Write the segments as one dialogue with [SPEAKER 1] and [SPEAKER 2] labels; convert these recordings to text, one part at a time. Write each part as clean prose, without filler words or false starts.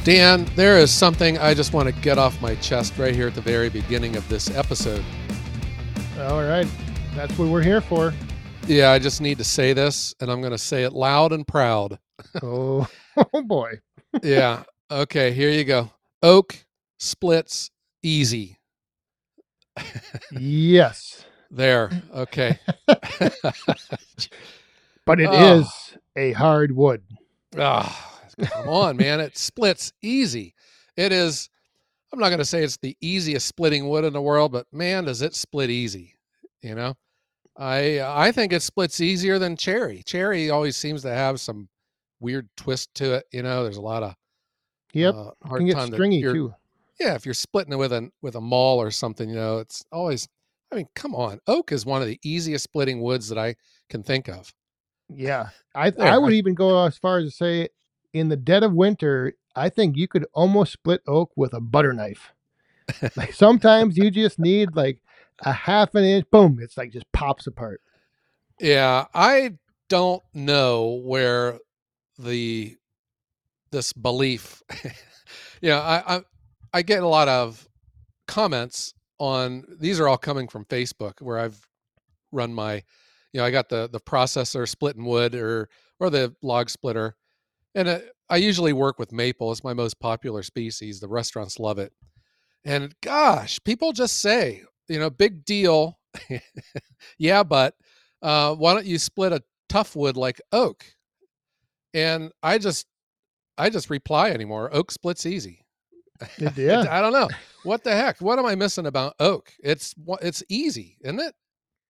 [SPEAKER 1] Dan, there is something I just want to get off my chest right here at the very beginning of this episode.
[SPEAKER 2] All right. That's what we're here for.
[SPEAKER 1] Yeah, I just need to say this, and I'm going to say it loud and proud.
[SPEAKER 2] Oh, oh boy.
[SPEAKER 1] Yeah. Okay, here you go. Oak splits easy.
[SPEAKER 2] Yes.
[SPEAKER 1] There. Okay.
[SPEAKER 2] But it is a hard wood.
[SPEAKER 1] Come on, man. It splits easy. It is, I'm not going to say it's the easiest splitting wood in the world, but man, does it split easy. You know, I think it splits easier than cherry. Cherry always seems to have some weird twist to it. You know, there's a lot of
[SPEAKER 2] It
[SPEAKER 1] hard
[SPEAKER 2] can get
[SPEAKER 1] time
[SPEAKER 2] stringy too.
[SPEAKER 1] Yeah, if you're splitting it with a maul or something, you know, it's always, I mean, come on. Oak is one of the easiest splitting woods that I can think of.
[SPEAKER 2] Yeah. I would even go as far as to say in the dead of winter, I think you could almost split oak with a butter knife. Like sometimes you just need like a half an inch, boom, it's like just pops apart.
[SPEAKER 1] Yeah, I don't know where this belief, I get a lot of comments on, these are all coming from Facebook where I've run my, I got the processor splitting wood or the log splitter. And I usually work with maple. It's my most popular species. The restaurants love it. And gosh, people just say, big deal. Yeah, but why don't you split a tough wood like oak? And I just reply anymore. Oak splits easy.
[SPEAKER 2] Yeah.
[SPEAKER 1] I don't know. What the heck? What am I missing about oak? It's easy, isn't it?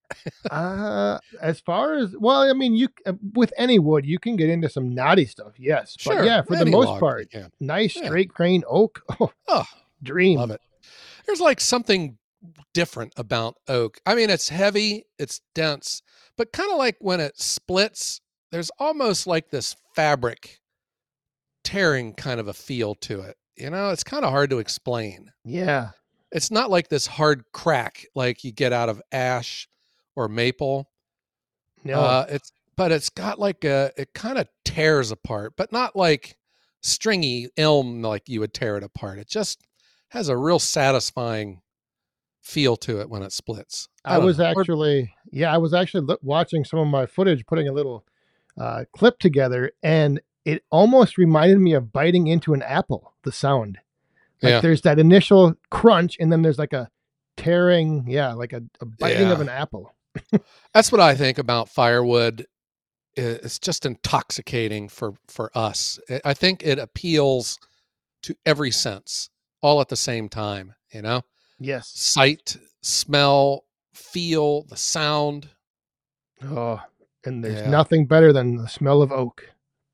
[SPEAKER 2] As far as, well, I mean, you with any wood, you can get into some knotty stuff. Yes.
[SPEAKER 1] Sure.
[SPEAKER 2] But yeah, for the most part, nice straight grain oak. Oh, dream.
[SPEAKER 1] Love it. There's like something different about oak. I mean, it's heavy, it's dense, but kind of like when it splits, there's almost like this fabric tearing kind of a feel to it. It's kind of hard to explain.
[SPEAKER 2] Yeah.
[SPEAKER 1] It's not like this hard crack like you get out of ash or maple.
[SPEAKER 2] No.
[SPEAKER 1] It's got like it kind of tears apart, but not like stringy elm like you would tear it apart. It just has a real satisfying feel to it when it splits.
[SPEAKER 2] I was actually watching some of my footage, putting a little clip together, and it almost reminded me of biting into an apple, the sound. Like there's that initial crunch, and then there's like a tearing, like a biting of an apple.
[SPEAKER 1] That's what I think about firewood. It's just intoxicating for us. I think it appeals to every sense all at the same time,
[SPEAKER 2] Yes.
[SPEAKER 1] Sight, smell, feel, the sound.
[SPEAKER 2] Oh, and there's nothing better than the smell of oak.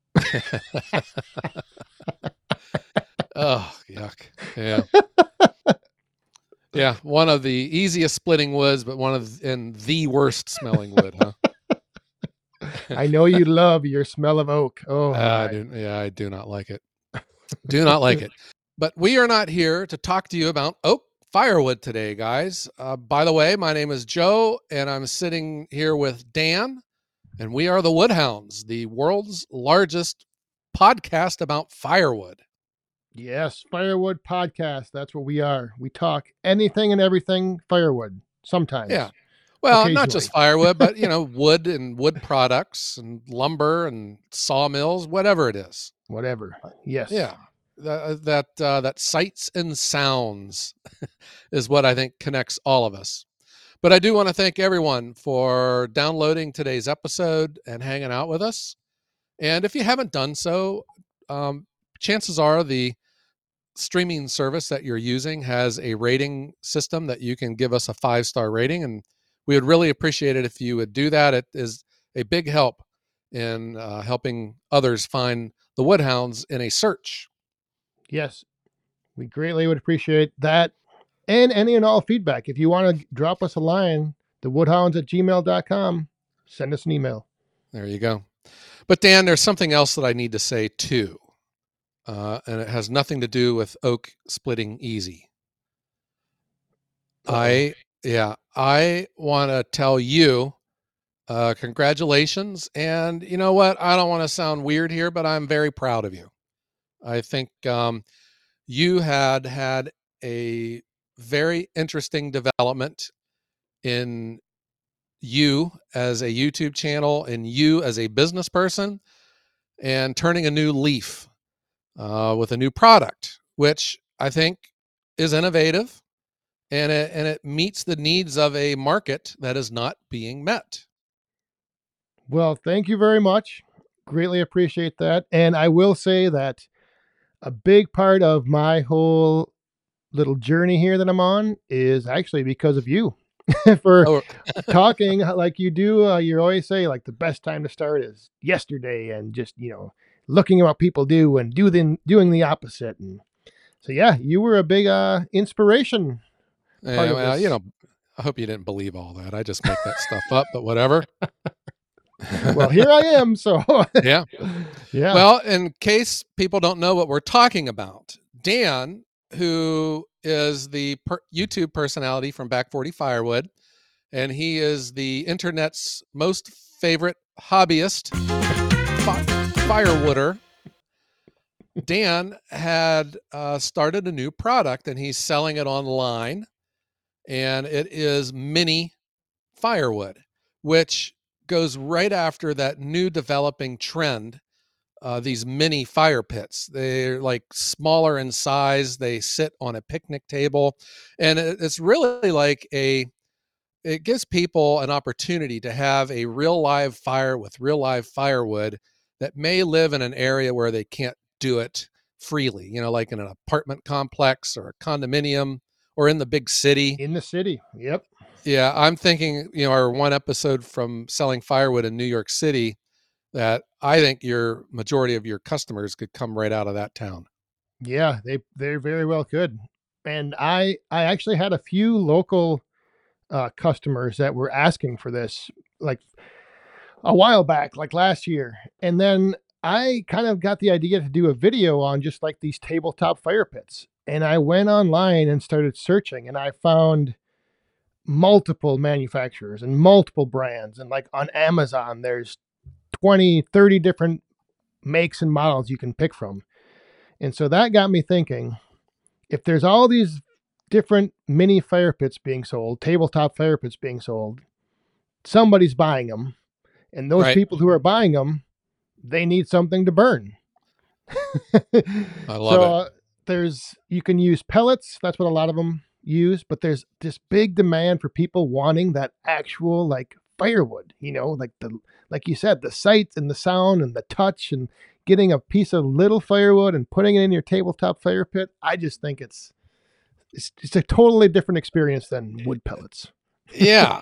[SPEAKER 1] Oh, yuck. Yeah. Yeah, one of the easiest splitting woods, but and the worst smelling wood, huh?
[SPEAKER 2] I know you love your smell of oak. Oh,
[SPEAKER 1] I do not like it. Do not like it. But we are not here to talk to you about oak firewood today, guys. By the way, my name is Joe, and I'm sitting here with Dan, and we are the Woodhounds, the world's largest podcast about firewood.
[SPEAKER 2] Yes, firewood podcast. That's what we are. We talk anything and everything firewood sometimes.
[SPEAKER 1] Yeah. Well, not just firewood, but, wood and wood products and lumber and sawmills, whatever it is.
[SPEAKER 2] Whatever. Yes.
[SPEAKER 1] Yeah. That sights and sounds is what I think connects all of us. But I do want to thank everyone for downloading today's episode and hanging out with us. And if you haven't done so, chances are the streaming service that you're using has a rating system that you can give us a 5-star rating. And we would really appreciate it if you would do that. It is a big help in helping others find the Woodhounds in a search.
[SPEAKER 2] Yes, we greatly would appreciate that. And any and all feedback. If you want to drop us a line, thewoodhounds@gmail.com, send us an email.
[SPEAKER 1] There you go. But Dan, there's something else that I need to say too. And it has nothing to do with oak splitting easy. I want to tell you, congratulations. And you know what? I don't want to sound weird here, but I'm very proud of you. I think you had a very interesting development in you as a YouTube channel, and you as a business person, and turning a new leaf with a new product, which I think is innovative, and it meets the needs of a market that is not being met.
[SPEAKER 2] Well, thank you very much. Greatly appreciate that. And I will say that a big part of my whole little journey here that I'm on is actually because of you. For
[SPEAKER 1] Oh,
[SPEAKER 2] talking like you do. You always say like the best time to start is yesterday, and just looking at what people do and doing the opposite. And so yeah, you were a big inspiration part
[SPEAKER 1] yeah,
[SPEAKER 2] of
[SPEAKER 1] well,
[SPEAKER 2] this.
[SPEAKER 1] I hope you didn't believe all that. I just make that stuff up, but whatever.
[SPEAKER 2] Well, here I am. So
[SPEAKER 1] Yeah.
[SPEAKER 2] yeah,
[SPEAKER 1] Well, in case people don't know what we're talking about, Dan, who is the YouTube personality from Back 40 Firewood, and he is the internet's most favorite hobbyist, firewooder. Dan had started a new product, and he's selling it online, and it is mini firewood, which goes right after that new developing trend. These mini fire pits. They're like smaller in size. They sit on a picnic table, and it's really like it gives people an opportunity to have a real live fire with real live firewood that may live in an area where they can't do it freely, like in an apartment complex or a condominium or in the big city.
[SPEAKER 2] in the city. Yep.
[SPEAKER 1] Yeah, I'm thinking, our one episode from selling firewood in New York City, that I think your majority of your customers could come right out of that town.
[SPEAKER 2] Yeah, they very well could. And I actually had a few local customers that were asking for this, like a while back, like last year. And then I kind of got the idea to do a video on just like these tabletop fire pits. And I went online and started searching, and I found multiple manufacturers and multiple brands. And like on Amazon, there's 20, 30 different makes and models you can pick from. And so that got me thinking, if there's all these different mini fire pits being sold, tabletop fire pits being sold, somebody's buying them. And those
[SPEAKER 1] Right.
[SPEAKER 2] people who are buying them, they need something to burn.
[SPEAKER 1] I love
[SPEAKER 2] So
[SPEAKER 1] it.
[SPEAKER 2] you can use pellets. That's what a lot of them use. But there's this big demand for people wanting that actual like firewood. Like you said, the sight and the sound and the touch, and getting a piece of little firewood and putting it in your tabletop fire pit. I just think it's a totally different experience than wood pellets.
[SPEAKER 1] Yeah.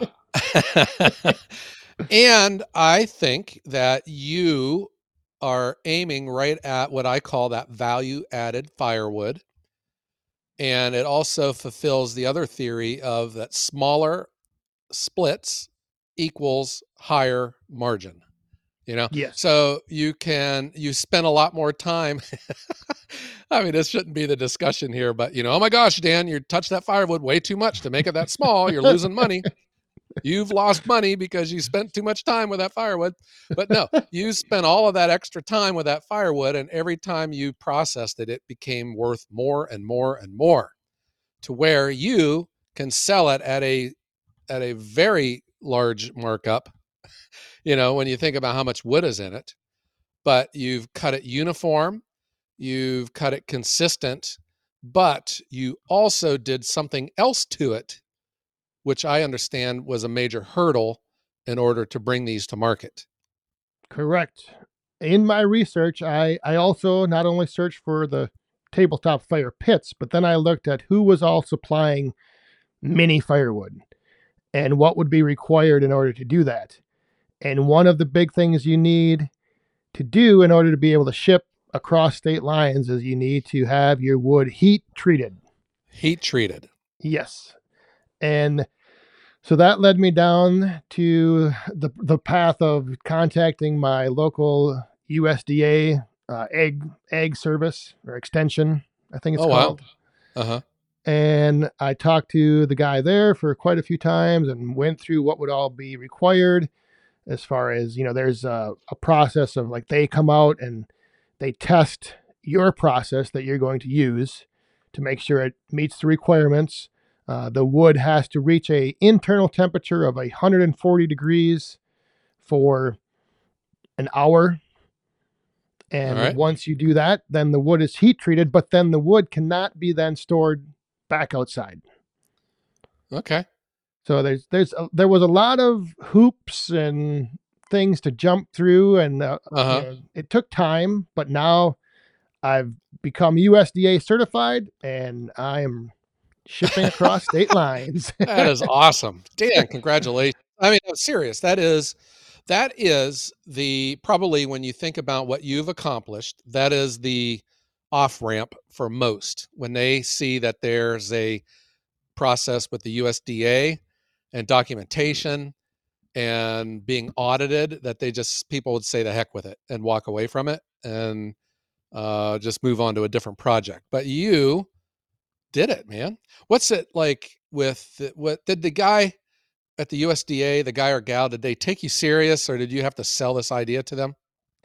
[SPEAKER 1] And I think that you are aiming right at what I call that value added firewood. And it also fulfills the other theory of that smaller splits equals higher margin.
[SPEAKER 2] Yes.
[SPEAKER 1] So you spend a lot more time. I mean, this shouldn't be the discussion here, but oh my gosh, Dan, you touched that firewood way too much to make it that small. You're losing money. You've lost money because you spent too much time with that firewood. But no, you spent all of that extra time with that firewood, and every time you processed it, it became worth more and more and more, to where you can sell it at a very large markup, when you think about how much wood is in it. But you've cut it uniform, you've cut it consistent, but you also did something else to it, which I understand was a major hurdle in order to bring these to market.
[SPEAKER 2] Correct. In my research, I also not only searched for the tabletop fire pits, but then I looked at who was all supplying mini firewood and what would be required in order to do that. And one of the big things you need to do in order to be able to ship across state lines is you need to have your wood heat treated.
[SPEAKER 1] Heat treated.
[SPEAKER 2] Yes. And so that led me down to the path of contacting my local USDA egg service or extension, I think it's called.
[SPEAKER 1] Wow. Uh-huh.
[SPEAKER 2] And I talked to the guy there for quite a few times and went through what would all be required, as far as, there's a process of like they come out and they test your process that you're going to use to make sure it meets the requirements. The wood has to reach a internal temperature of 140 degrees for an hour.
[SPEAKER 1] All
[SPEAKER 2] And
[SPEAKER 1] right.
[SPEAKER 2] once you do that, then the wood is heat treated, but then the wood cannot be then stored back outside.
[SPEAKER 1] Okay.
[SPEAKER 2] So there was a lot of hoops and things to jump through, and
[SPEAKER 1] Uh-huh.
[SPEAKER 2] it took time. But now I've become USDA certified, and I am shipping across state lines.
[SPEAKER 1] That is awesome. Dan, congratulations. I mean, I'm serious. That is the probably when you think about what you've accomplished, that is the off ramp for most when they see that there's a process with the USDA and documentation and being audited that people would say the heck with it and walk away from it and just move on to a different project. But you did it, man. What's it like what did the guy at the USDA, the guy or gal, did they take you serious or did you have to sell this idea to them?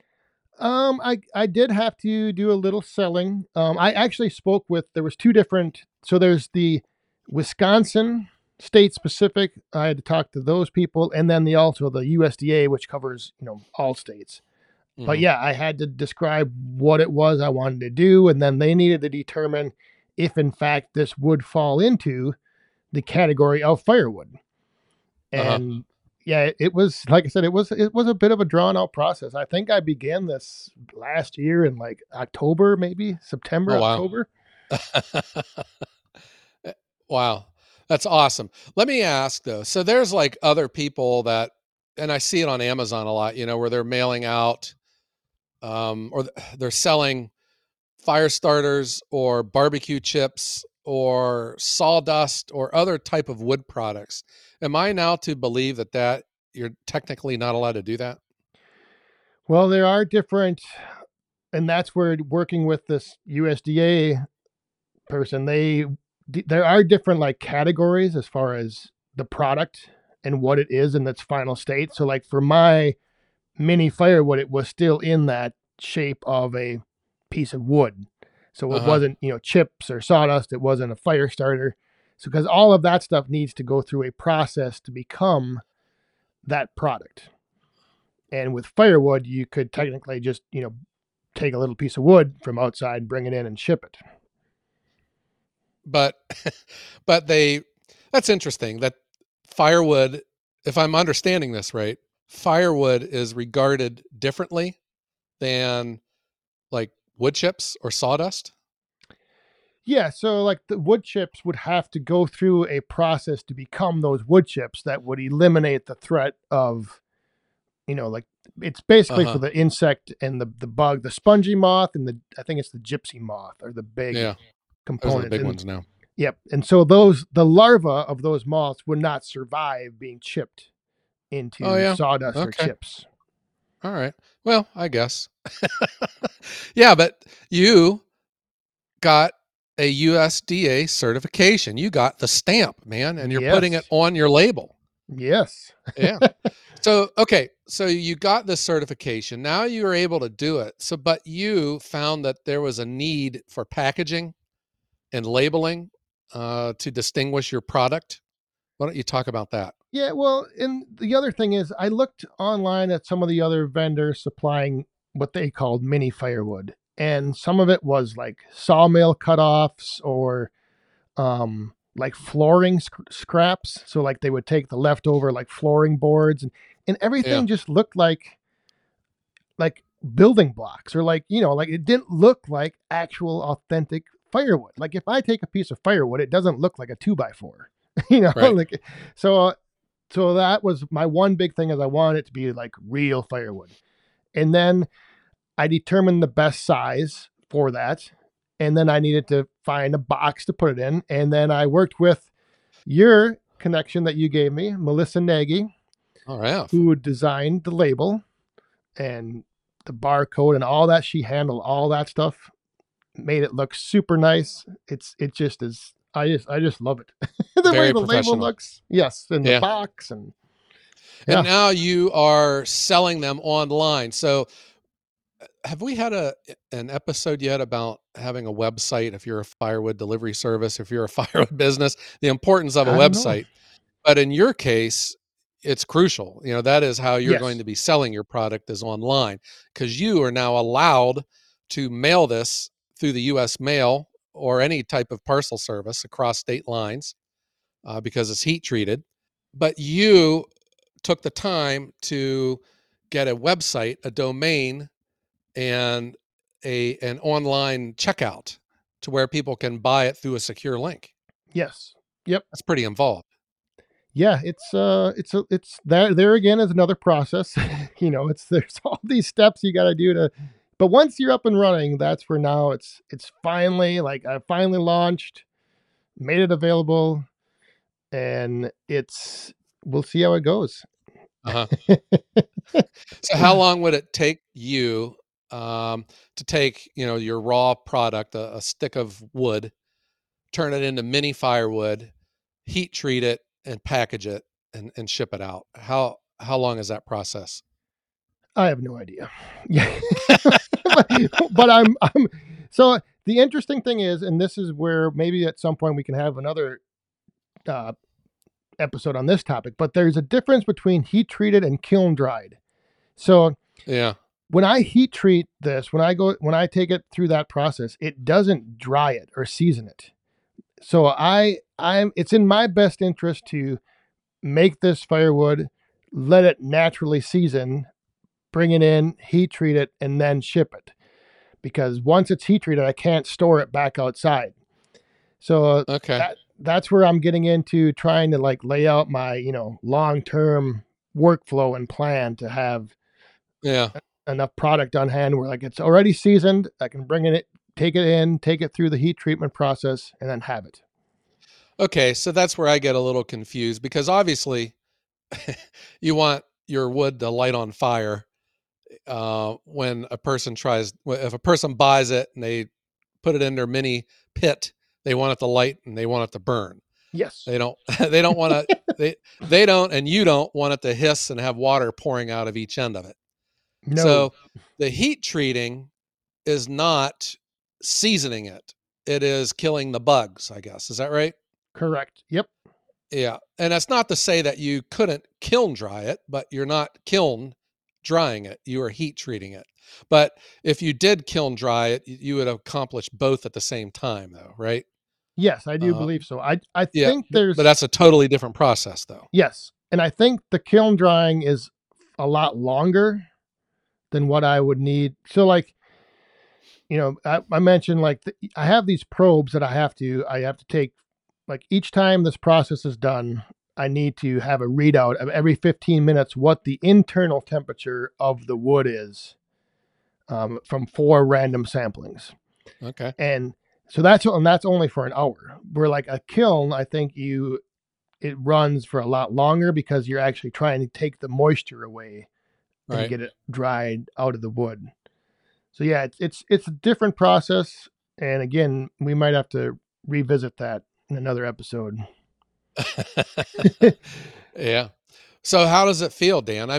[SPEAKER 2] I did have to do a little selling. I actually spoke with, there was two different, so there's the Wisconsin state specific. I had to talk to those people, and then also the USDA, which covers, all states. But
[SPEAKER 1] Mm-hmm.
[SPEAKER 2] yeah, I had to describe what it was I wanted to do, and then they needed to determine if in fact this would fall into the category of firewood.
[SPEAKER 1] Uh-huh.
[SPEAKER 2] And yeah, it was, like I said, it was a bit of a drawn out process. I think I began this last year in like October, maybe September,
[SPEAKER 1] Oh wow.
[SPEAKER 2] October.
[SPEAKER 1] Wow. That's awesome. Let me ask though. So there's like other people that and I see it on Amazon a lot, where they're mailing out or they're selling fire starters or barbecue chips or sawdust or other type of wood products. Am I now to believe that you're technically not allowed to do that?
[SPEAKER 2] Well, there are different, and that's where working with this USDA person, there are different like categories as far as the product and what it is in its final state. So like for my mini firewood, it was still in that shape of a piece of wood. So it
[SPEAKER 1] Uh-huh.
[SPEAKER 2] wasn't, chips or sawdust. It wasn't a fire starter. So because all of that stuff needs to go through a process to become that product. And with firewood, you could technically just, take a little piece of wood from outside, bring it in and ship it.
[SPEAKER 1] But but that's interesting that firewood, if I'm understanding this right, firewood is regarded differently than like wood chips or sawdust.
[SPEAKER 2] Yeah, so like the wood chips would have to go through a process to become those wood chips that would eliminate the threat of, like it's basically for
[SPEAKER 1] Uh-huh.
[SPEAKER 2] the insect and the bug, the spongy moth and the I think it's the gypsy moth are the big
[SPEAKER 1] Yeah. Those are the
[SPEAKER 2] components.
[SPEAKER 1] big
[SPEAKER 2] And
[SPEAKER 1] ones now.
[SPEAKER 2] yep, and so the larvae of those moths would not survive being chipped
[SPEAKER 1] Oh
[SPEAKER 2] into
[SPEAKER 1] yeah.
[SPEAKER 2] sawdust or
[SPEAKER 1] Okay.
[SPEAKER 2] chips.
[SPEAKER 1] All right. Well, I guess. Yeah, but you got a USDA certification. You got the stamp, man, and you're putting it
[SPEAKER 2] Yes.
[SPEAKER 1] on your label.
[SPEAKER 2] Yes.
[SPEAKER 1] Yeah. So, okay, so you got this certification. Now you are able to do it. So, but you found that there was a need for packaging and labeling to distinguish your product. Why don't you talk about that?
[SPEAKER 2] Yeah, well, and the other thing is, I looked online at some of the other vendors supplying what they called mini firewood, and some of it was like sawmill cutoffs or like flooring scraps. So like they would take the leftover like flooring boards, and
[SPEAKER 1] Yeah.
[SPEAKER 2] everything just looked like building blocks, or like like it didn't look like actual authentic firewood. Like if I take a piece of firewood, it doesn't look like a 2x4.
[SPEAKER 1] Right.
[SPEAKER 2] Like so so that was my one big thing, is I wanted it to be like real firewood. And then I determined the best size for that. And then I needed to find a box to put it in. And then I worked with your connection that you gave me, Melissa Nagy,
[SPEAKER 1] All right.
[SPEAKER 2] who designed the label and the barcode and all that. She handled all that stuff, made it look super nice. It just is. I just love it. The way
[SPEAKER 1] Very
[SPEAKER 2] the label
[SPEAKER 1] professional.
[SPEAKER 2] looks, yes, and the
[SPEAKER 1] Yeah.
[SPEAKER 2] box, and
[SPEAKER 1] And
[SPEAKER 2] yeah.
[SPEAKER 1] now you are selling them online. So have we had an episode yet about having a website if you're a firewood delivery service, if you're a firewood business, the importance of a
[SPEAKER 2] I don't know.
[SPEAKER 1] website? But in your case, it's crucial. That is how you're going
[SPEAKER 2] Yes.
[SPEAKER 1] to be selling your product is online, because you are now allowed to mail this through the US mail or any type of parcel service across state lines, because it's heat treated. But you took the time to get a website, a domain, and an online checkout to where people can buy it through a secure link.
[SPEAKER 2] Yes. Yep.
[SPEAKER 1] That's pretty involved.
[SPEAKER 2] Yeah, it's that there again is another process. There's all these steps you got to do to, but once you're up and running, that's where now it's finally like I finally launched, made it available, and we'll see how it goes.
[SPEAKER 1] Uh-huh. So how long would it take you to take, your raw product, a stick of wood, turn it into mini firewood, heat treat it, and package it and ship it out? How long is that process?
[SPEAKER 2] I have no idea. Yeah. but I'm so the interesting thing is, and this is where maybe at some point we can have another uh, episode on this topic, but there's a difference between heat treated and kiln dried. So
[SPEAKER 1] Yeah.
[SPEAKER 2] when I heat treat this, when I take it through that process, it doesn't dry it or season it. So it's in my best interest to make this firewood, let it naturally season, bring it in, heat treat it, and then ship it. Because once it's heat treated, I can't store it back outside. So
[SPEAKER 1] Okay.
[SPEAKER 2] that's where I'm getting into trying to like lay out my, long-term workflow and plan to have
[SPEAKER 1] Yeah.
[SPEAKER 2] enough product on hand where like it's already seasoned. I can bring it, take it in, take it through the heat treatment process, and then have it.
[SPEAKER 1] Okay, so that's where I get a little confused, because obviously you want your wood to light on fire when if a person buys it and they put it in their mini pit, they want it to light and they want it to burn.
[SPEAKER 2] Yes.
[SPEAKER 1] They don't they don't want to they don't, and you don't want it to hiss and have water pouring out of each end of it.
[SPEAKER 2] No.
[SPEAKER 1] So the heat treating is not seasoning it. It is killing the bugs, I guess. Is that right?
[SPEAKER 2] Correct. Yep.
[SPEAKER 1] Yeah. And that's not to say that you couldn't kiln dry it, but you're not kiln drying it. You are heat treating it. But if you did kiln dry it, you would accomplish both at the same time, though, right?
[SPEAKER 2] Yes, I do
[SPEAKER 1] Uh,
[SPEAKER 2] believe so. I
[SPEAKER 1] yeah.
[SPEAKER 2] think
[SPEAKER 1] But that's a totally different process, though.
[SPEAKER 2] yes. And I think the kiln drying is a lot longer than what I would need. So like, I mentioned like I have these probes that I have to take like each time this process is done, I need to have a readout of every 15 minutes what the internal temperature of the wood is from 4 random samplings.
[SPEAKER 1] Okay.
[SPEAKER 2] And so that's only for an hour. Where like a kiln, I think it runs for a lot longer because you're actually trying to take the moisture away and
[SPEAKER 1] Right.
[SPEAKER 2] get it dried out of the wood. So yeah, it's a different process, and again, we might have to revisit that in another episode.
[SPEAKER 1] Yeah. So how does it feel, Dan?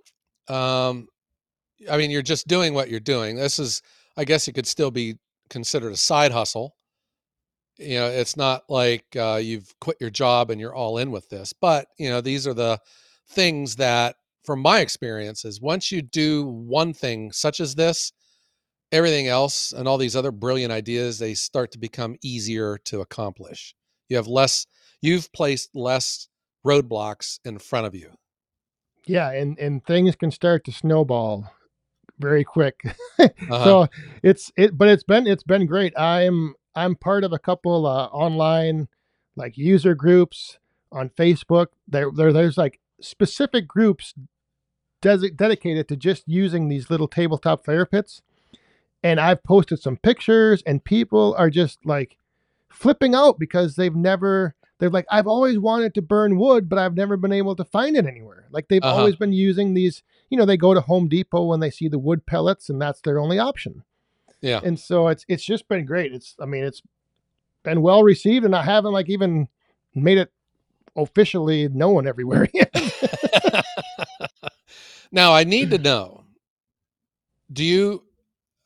[SPEAKER 1] You're just doing what you're doing. This is, I guess it could still be considered a side hustle. It's not like you've quit your job and you're all in with this, but these are the things that, from my experiences, once you do one thing such as this, everything else and all these other brilliant ideas, they start to become easier to accomplish. You've placed less roadblocks in front of you.
[SPEAKER 2] Yeah, and things can start to snowball very quick.
[SPEAKER 1] Uh-huh.
[SPEAKER 2] So but it's been great. I'm part of a couple online like user groups on Facebook. There's like specific groups dedicated to just using these little tabletop fire pits. And I've posted some pictures, and people are just like flipping out because they're like, I've always wanted to burn wood, but I've never been able to find it anywhere. Like they've
[SPEAKER 1] Uh-huh.
[SPEAKER 2] always been using these, they go to Home Depot when they see the wood pellets, and that's their only option.
[SPEAKER 1] Yeah.
[SPEAKER 2] And so it's just been great. It's been well received, and I haven't like even made it officially known everywhere yet.
[SPEAKER 1] Now I need to know, do you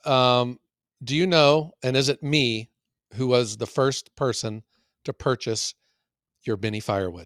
[SPEAKER 1] do you know, and is it me who was the first person to purchase your mini firewood?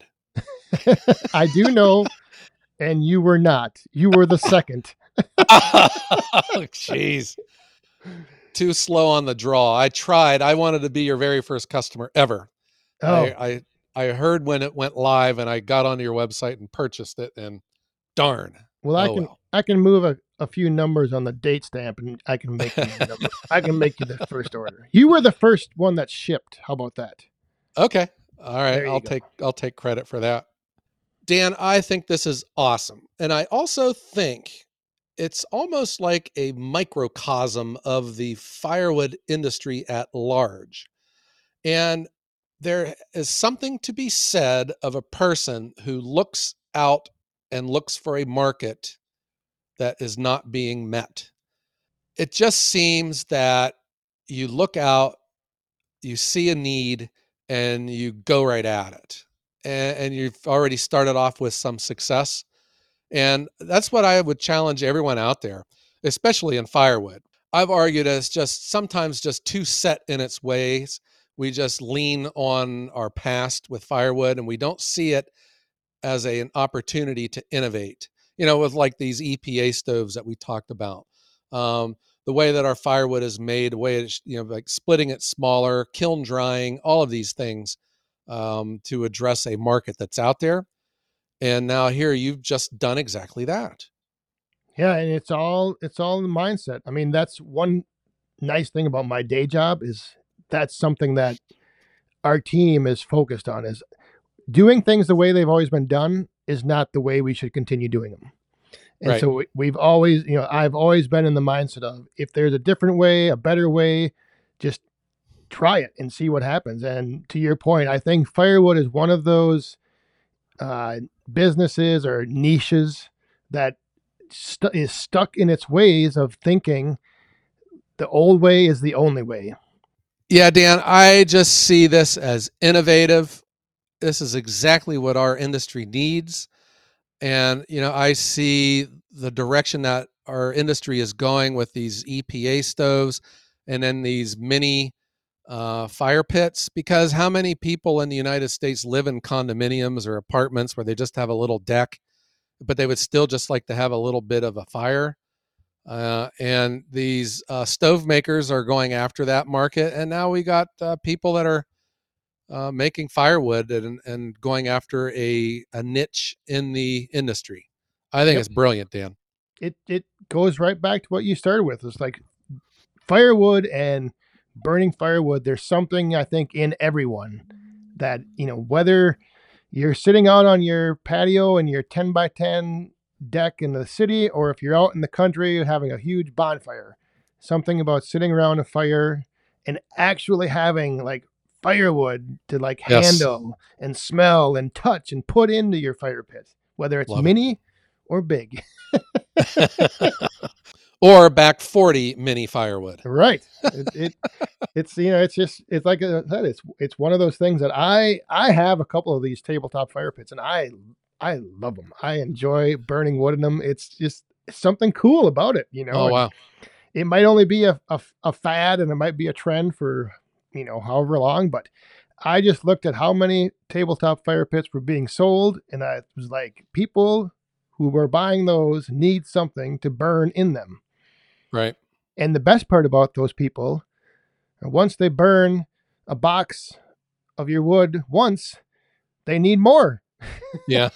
[SPEAKER 2] I do know, and you were not. You were the second.
[SPEAKER 1] Oh, jeez. Too slow on the draw. I tried. I wanted to be your very first customer ever.
[SPEAKER 2] Oh,
[SPEAKER 1] I heard when it went live, and I got onto your website and purchased it, and darn.
[SPEAKER 2] well,
[SPEAKER 1] Oh well.
[SPEAKER 2] I can move a few numbers on the date stamp, and I can make you I can make you the first order. You were the first one that shipped. How about that?
[SPEAKER 1] Okay. All right.
[SPEAKER 2] There you go.
[SPEAKER 1] I'll take credit for that. Dan, I think this is awesome. And I also think it's almost like a microcosm of the firewood industry at large. And there is something to be said of a person who looks out and looks for a market that is not being met. It just seems that you look out, you see a need, and you go right at it. And you've already started off with some success. And that's what I would challenge everyone out there, especially in firewood. I've argued it's just sometimes just too set in its ways. We just lean on our past with firewood, and we don't see it as an opportunity to innovate. With like these EPA stoves that we talked about, the way that our firewood is made, the way it's like splitting it smaller, kiln drying, all of these things to address a market that's out there. And now here you've just done exactly that.
[SPEAKER 2] Yeah, and it's all in the mindset. I mean, that's one nice thing about my day job is that's something that our team is focused on, is doing things the way they've always been done is not the way we should continue doing them. And
[SPEAKER 1] Right.
[SPEAKER 2] so we've always, I've always been in the mindset of if there's a different way, a better way, just try it and see what happens. And to your point, I think firewood is one of those businesses or niches that is stuck in its ways of thinking the old way is the only way.
[SPEAKER 1] Yeah, Dan, I just see this as innovative. This is exactly what our industry needs. And, I see the direction that our industry is going with these EPA stoves and then these mini fire pits, because how many people in the United States live in condominiums or apartments where they just have a little deck, but they would still just like to have a little bit of a fire? And these stove makers are going after that market. And now we got people that are making firewood and going after a niche in the industry. I think it's brilliant, Dan.
[SPEAKER 2] It goes right back to what you started with. It's like firewood and burning firewood. There's something I think in everyone that, whether you're sitting out on your patio and your 10 by 10 deck in the city, or if you're out in the country having a huge bonfire, something about sitting around a fire and actually having like firewood to like handle and smell and touch and put into your fire pit, whether it's mini or big.
[SPEAKER 1] Or back 40 mini firewood.
[SPEAKER 2] Right. It's it's like I said, it's one of those things that I have a couple of these tabletop fire pits, and I love them. I enjoy burning wood in them. It's just something cool about it,
[SPEAKER 1] Oh, wow.
[SPEAKER 2] It might only be a fad, and it might be a trend for, however long, but I just looked at how many tabletop fire pits were being sold, and I was like, people who were buying those need something to burn in them.
[SPEAKER 1] Right.
[SPEAKER 2] And the best part about those people, once they burn a box of your wood once, they need more.
[SPEAKER 1] Yeah.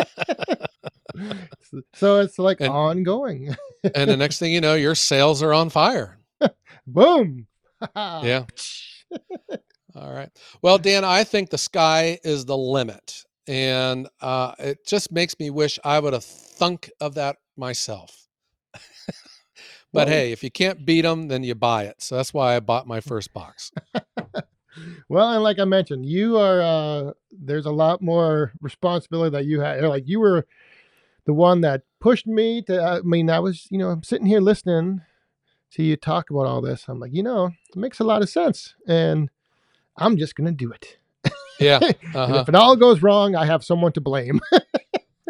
[SPEAKER 2] So it's like ongoing.
[SPEAKER 1] And the next thing you know, your sales are on fire.
[SPEAKER 2] Boom.
[SPEAKER 1] Yeah. All right. Well, Dan, I think the sky is the limit. And it just makes me wish I would have thunk of that myself. But hey, if you can't beat them, then you buy it. So that's why I bought my first box.
[SPEAKER 2] Well, and like I mentioned, you are there's a lot more responsibility that you had. Like you were the one that pushed me to. I mean, I was, I'm sitting here listening to you talk about all this. I'm like, it makes a lot of sense, and I'm just gonna do it.
[SPEAKER 1] Yeah.
[SPEAKER 2] And if it all goes wrong, I have someone to blame.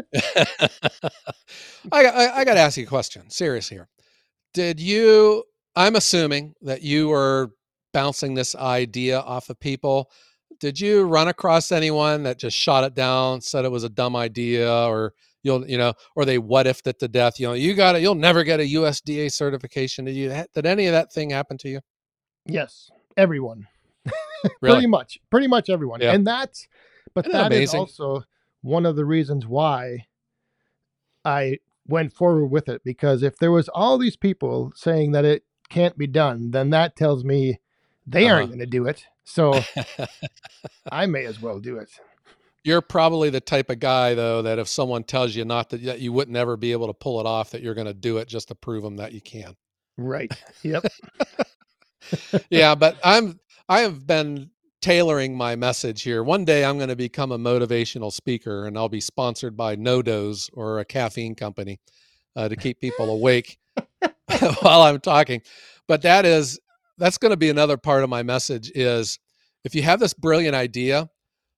[SPEAKER 1] I got to ask you a question. Serious here. Did you I'm assuming that you were bouncing this idea off of people. Did you run across anyone that just shot it down, said it was a dumb idea, or or they what ifed it to death? You got it. You'll never get a USDA certification. Did any of that thing happen to you?
[SPEAKER 2] Yes, everyone.
[SPEAKER 1] Really?
[SPEAKER 2] Pretty much everyone.
[SPEAKER 1] Yeah.
[SPEAKER 2] And that is also one of the reasons why I went forward with it, because if there was all these people saying that it can't be done, then that tells me they aren't going to do it. So I may as well do it.
[SPEAKER 1] You're probably the type of guy, though, that if someone tells you not to, that you wouldn't ever be able to pull it off, that you're going to do it just to prove them that you can.
[SPEAKER 2] Right. Yep.
[SPEAKER 1] Yeah, but I have been tailoring my message here. One day I'm going to become a motivational speaker, and I'll be sponsored by NoDoz or a caffeine company to keep people awake while I'm talking. But that's going to be another part of my message is if you have this brilliant idea,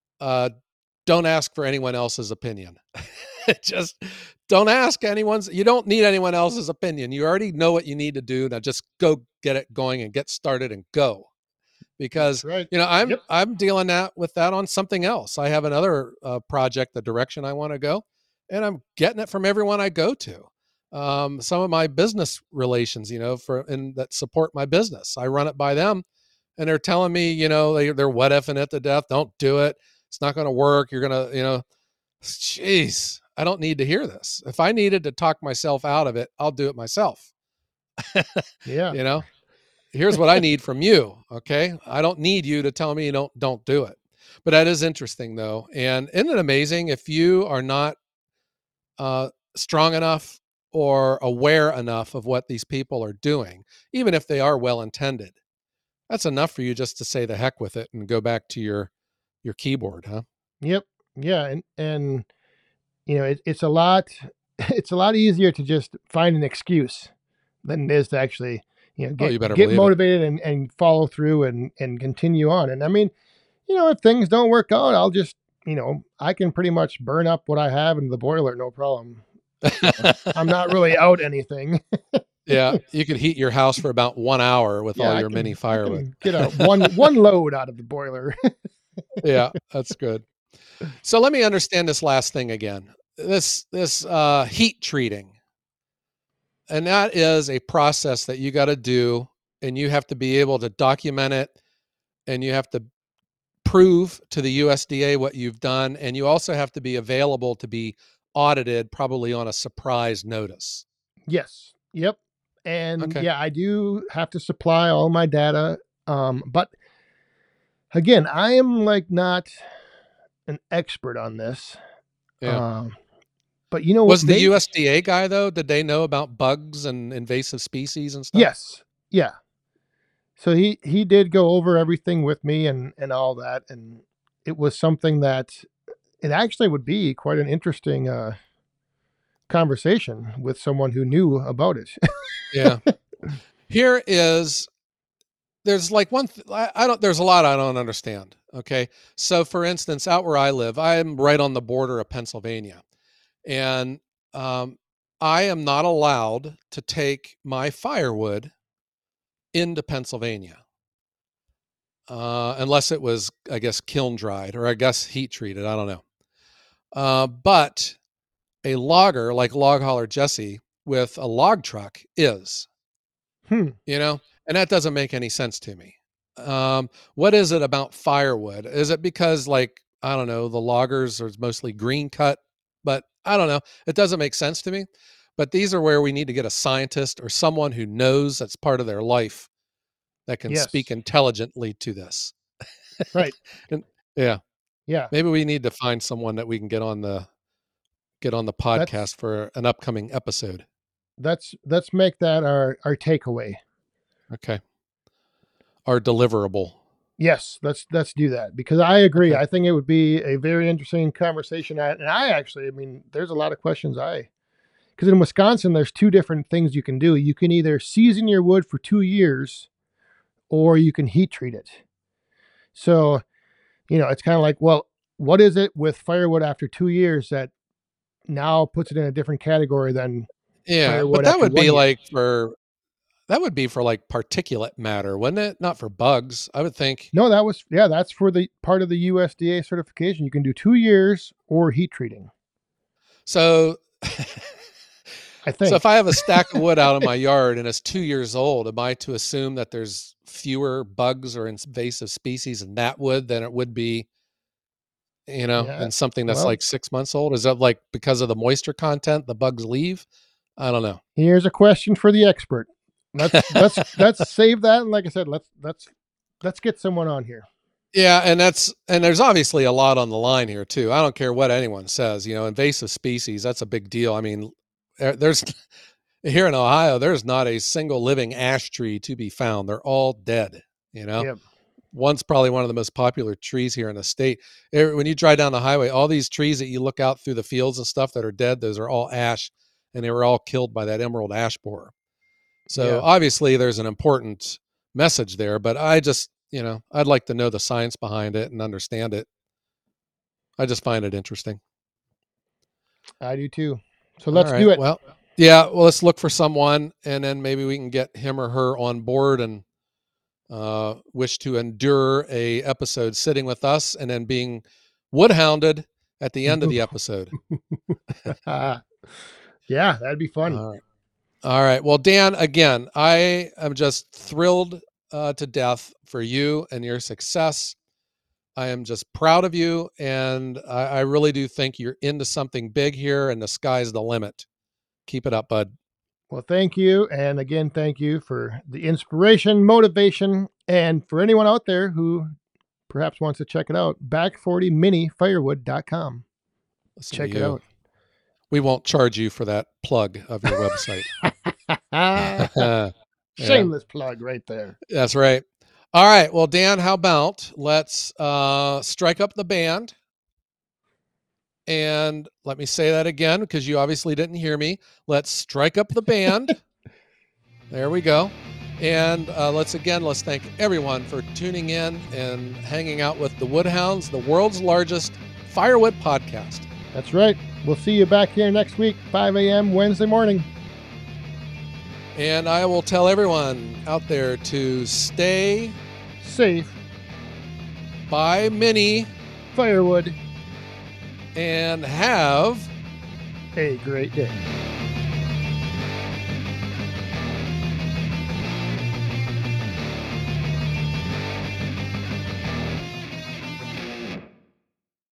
[SPEAKER 1] don't ask for anyone else's opinion. Just don't ask you don't need anyone else's opinion. You already know what you need to do. Now just go get it going and get started and go. Because
[SPEAKER 2] right.
[SPEAKER 1] I'm dealing with that on something else. I have another project, the direction I want to go, and I'm getting it from everyone I go to. Some of my business relations, that support my business, I run it by them, and they're telling me, they're what ifing it to death. Don't do it. It's not going to work. You're going to, geez, I don't need to hear this. If I needed to talk myself out of it, I'll do it myself.
[SPEAKER 2] Yeah.
[SPEAKER 1] Here's what I need from you. Okay. I don't need you to tell me don't do it. But that is interesting though. And isn't it amazing if you are not strong enough or aware enough of what these people are doing, even if they are well-intended, that's enough for you just to say the heck with it and go back to your keyboard, huh?
[SPEAKER 2] Yep. Yeah. And it's a lot easier to just find an excuse than it is to actually, get motivated and follow through and continue on. And I mean, if things don't work out, I'll just, I can pretty much burn up what I have into the boiler, no problem. I'm not really out anything.
[SPEAKER 1] Yeah, you could heat your house for about 1 hour with all your mini firewood.
[SPEAKER 2] Get out one load out of the boiler.
[SPEAKER 1] Yeah, that's good. So let me understand this last thing again. This heat treating, and that is a process that you got to do, and you have to be able to document it, and you have to prove to the USDA what you've done, and you also have to be available to be audited, probably on a surprise notice.
[SPEAKER 2] Yes. Yep. And yeah, I do have to supply all my data. But again, I am not an expert on this.
[SPEAKER 1] Yeah.
[SPEAKER 2] But
[SPEAKER 1] was the USDA guy though? Did they know about bugs and invasive species and stuff?
[SPEAKER 2] Yes. Yeah. So he did go over everything with me and all that. And it was something that it actually would be quite an interesting conversation with someone who knew about it.
[SPEAKER 1] Yeah. There's there's a lot I don't understand. Okay. So for instance, out where I live, I'm right on the border of Pennsylvania, and I am not allowed to take my firewood into Pennsylvania unless it was, I guess, kiln dried or I guess heat treated. I don't know. But a logger like Log Hauler Jesse with a log truck is, and that doesn't make any sense to me. What is it about firewood? Is it because I don't know, the loggers are mostly green cut, but I don't know. It doesn't make sense to me. But these are where we need to get a scientist or someone who knows that's part of their life that can speak intelligently to this.
[SPEAKER 2] Right.
[SPEAKER 1] Yeah.
[SPEAKER 2] Yeah.
[SPEAKER 1] Maybe we need to find someone that we can get on the podcast for an upcoming episode.
[SPEAKER 2] Let's make that our takeaway.
[SPEAKER 1] Okay. Our deliverable.
[SPEAKER 2] Yes, let's do that, because I agree. Okay. I think it would be a very interesting conversation. And I mean, there's a lot of questions because in Wisconsin, there's two different things you can do. You can either season your wood for 2 years, or you can heat treat it. So, it's kind of like, well, what is it with firewood after 2 years that now puts it in a different category than
[SPEAKER 1] firewood? But that would be That would be for like particulate matter, wouldn't it? Not for bugs, I would think.
[SPEAKER 2] No, that's for the part of the USDA certification. You can do 2 years or heat treating.
[SPEAKER 1] So,
[SPEAKER 2] I think.
[SPEAKER 1] So if I have a stack of wood out in my yard and it's 2 years old, am I to assume that there's fewer bugs or invasive species in that wood than it would be, in something that's like 6 months old? Is that like because of the moisture content, the bugs leave? I don't know.
[SPEAKER 2] Here's a question for the expert. Let's save that. And like I said, let's get someone on here.
[SPEAKER 1] Yeah. And there's obviously a lot on the line here too. I don't care what anyone says, invasive species, that's a big deal. I mean, there's here in Ohio, there's not a single living ash tree to be found. They're all dead,
[SPEAKER 2] Yep.
[SPEAKER 1] One's probably one of the most popular trees here in the state. When you drive down the highway, all these trees that you look out through the fields and stuff that are dead, those are all ash, and they were all killed by that emerald ash borer. So obviously there's an important message there, but I just, I'd like to know the science behind it and understand it. I just find it interesting.
[SPEAKER 2] I do too. So let's do it.
[SPEAKER 1] Well, let's look for someone, and then maybe we can get him or her on board and wish to endure a episode sitting with us and then being woodhounded at the end of the episode.
[SPEAKER 2] Yeah, that'd be fun.
[SPEAKER 1] All right. Well, Dan, again, I am just thrilled to death for you and your success. I am just proud of you, and I really do think you're into something big here, and the sky's the limit. Keep it up, bud.
[SPEAKER 2] Well, thank you. And again, thank you for the inspiration, motivation, and for anyone out there who perhaps wants to check it out, back40minifirewood.com. Check it out.
[SPEAKER 1] We won't charge you for that plug of your website.
[SPEAKER 2] Shameless plug right there.
[SPEAKER 1] That's right. All right. Well, Dan, how about let's strike up the band. And let me say that again, because you obviously didn't hear me. Let's strike up the band. There we go. And let's thank everyone for tuning in and hanging out with the Woodhounds, the world's largest firewood podcast.
[SPEAKER 2] That's right. We'll see you back here next week, 5 a.m. Wednesday morning.
[SPEAKER 1] And I will tell everyone out there to stay
[SPEAKER 2] safe,
[SPEAKER 1] buy mini
[SPEAKER 2] firewood,
[SPEAKER 1] and have
[SPEAKER 2] a great day.